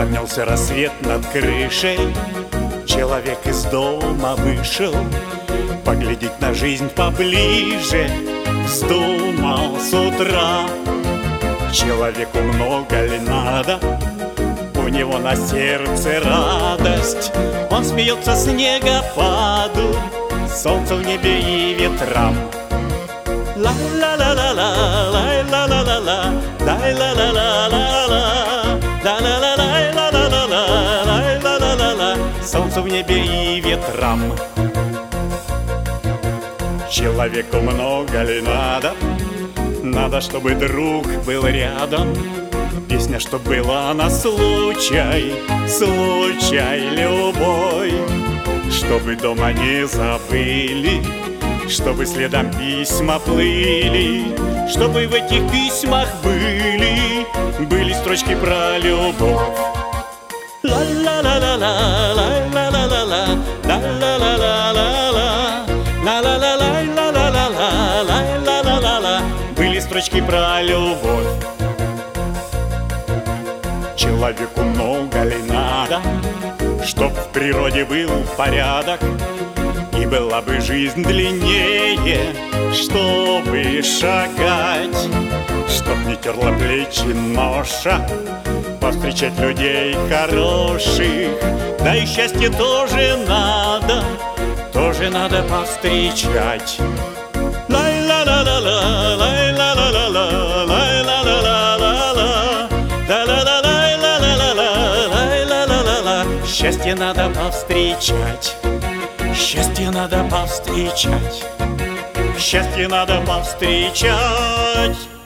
Поднялся рассвет над крышей, человек из дома вышел поглядеть на жизнь поближе. Вздумал с утра, человеку много ли надо, у него на сердце радость. Он смеется снегопаду, солнцу в небе и ветрам. Ла-ла-ла-ла-ла, лай-ла-ла-ла-ла, лай-ла-ла-ла-ла-ла, ла-ла-ла-ла-ла-ла-ла, лай-ла-ла-ла-ла, солнцу в небе и ветрам. Человеку много ли надо? Надо, чтобы друг был рядом. Песня, что была на случай, случай любой. Чтобы дома не забыли, чтобы следом письма плыли, чтобы в этих письмах были строчки про любовь. Ла-ла-ла-ла-ла, лай-ла-ла-ла-ла, ла-ла-ла-ла-ла-ла, ла-ла-ла-ла-ла-ла-ла, лай-ла-ла-ла-ла, были строчки про любовь. Человеку много ли надо, чтоб в природе был порядок, и была бы жизнь длиннее, чтобы шагать, чтоб не терла плечи ноша, повстречать людей хороших. Да и счастье тоже надо повстречать. Лай-ла-ла-ла-ла, лай-ла-ла-ла-ла, лай-ла-ла-ла-ла-ла, да-ла-ла-лай-ла-ла-ла, лай-ла-ла-ла-ла. Счастье надо повстречать, счастье надо повстречать, счастье надо повстречать.